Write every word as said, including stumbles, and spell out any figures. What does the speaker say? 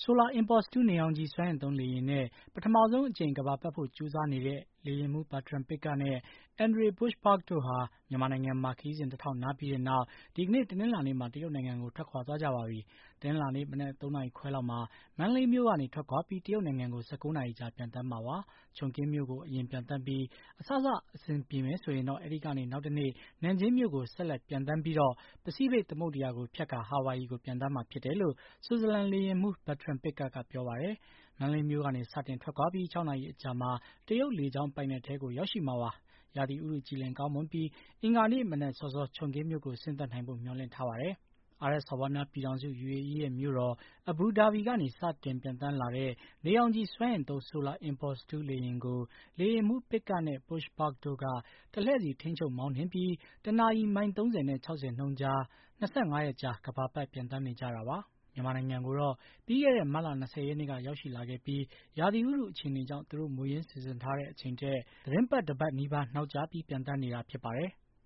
Solar Impulse တူ နေရောင်ခြည်စွမ်းအင်သုံးလေယာဉ်နဲ့ ပထမဆုံးအကြိမ်ကမ္ဘာပတ်ဖို့ကြိုးစားနေတဲ့ လေယာဉ်မှူး Bertrand Piccard နဲ့ Andre Buschbach တို့ဟာ မြန်မာနိုင်ငံမှာ ခရီးစဉ်တထောက်နားပြီးတဲ့နောက် ဒီကနေ့ တနင်္လာနေ့မှာ တရုတ်နိုင်ငံကို ထွက်ခွာသွားကြပါပြီ။ တနင်္လာနေ့ မနက် သုံးနာရီခွဲလောက်မှာ မန္တလေးမြို့ကနေ ထွက်ခွာပြီး တရုတ်နိုင်ငံကို ၁၉ နာရီကြာ ပျံသန်းမှာပါ။ ချုံကင်းမြို့ကို အရင်ပျံသန်းပြီး အစစအဆင်ပြေမယ်ဆိုရင်တော့ အဲဒီကနေ နောက်တနေ့ နန်ကျင်းမြို့ကို ဆက်လက်ပျံသန်းပြီးတော့ ပစိဖိတ်သမုဒ္ဒရာကိုဖြတ်ကာ ဟာဝိုင်အီကို ပျံသန်းမှာဖြစ်တယ်လို့ ဆွစ်ဇာလန်လေယာဉ်မှူး Bertrand Piccard ကပြောပါတယ်။ မန္တလေးမြို့ကနေ စတင်ထွက်ခွာပြီး ၆ နာရီအကြာမှာ တရုတ်လေကြောင်းပိုင်နက်ထဲကို ရောက်ရှိမှာပါ။ ရာသီဥတုကြည်လင်ကောင်းမွန်ပြီး အင်္ဂါနေ့မနက်စောစော ချုံကင်းမြို့ကို ဆင်းသက်နိုင်ဖို့ မျှော်လင့်ထားပါတယ်။ အာရပ်စော်ဘွားများပြည်ထောင်စု ယူအေအီး ရဲ့မြို့တော် အဘူဒါဘီကနေ စတင်ပျံသန်းလာတဲ့ နေရောင်ခြည်စွမ်းအင်သုံး Solar Impulse တူ လေယာဉ်ကို လေယာဉ်မှူး Piccard နဲ့ Buschbach တို့က တလှည့်စီ ထိန်းချုပ်မောင်းနှင်ပြီး တနာရီ မိုင် ၃၀ နဲ့ ၆၀ နှုန်းကြား ၂၅ ရက်ကြာ ကမ္ဘာပတ်ပျံသန်းနေကြတာပါ။ မြန်မာနိုင်ငံကိုတော့ ပြီးခဲ့တဲ့ မတ်လ ၂၀ ရက်နေ့က ရောက်ရှိလာခဲ့ပြီး ရာသီဥတုအခြေအနေကြောင့် သူတို့ မူရင်းစီစဉ်ထားတဲ့အချိန်ထက် သီတင်းပတ်တပတ်နီးပါး နောက်ကျပြီး ပျံသန်းနေတာဖြစ်ပါတယ်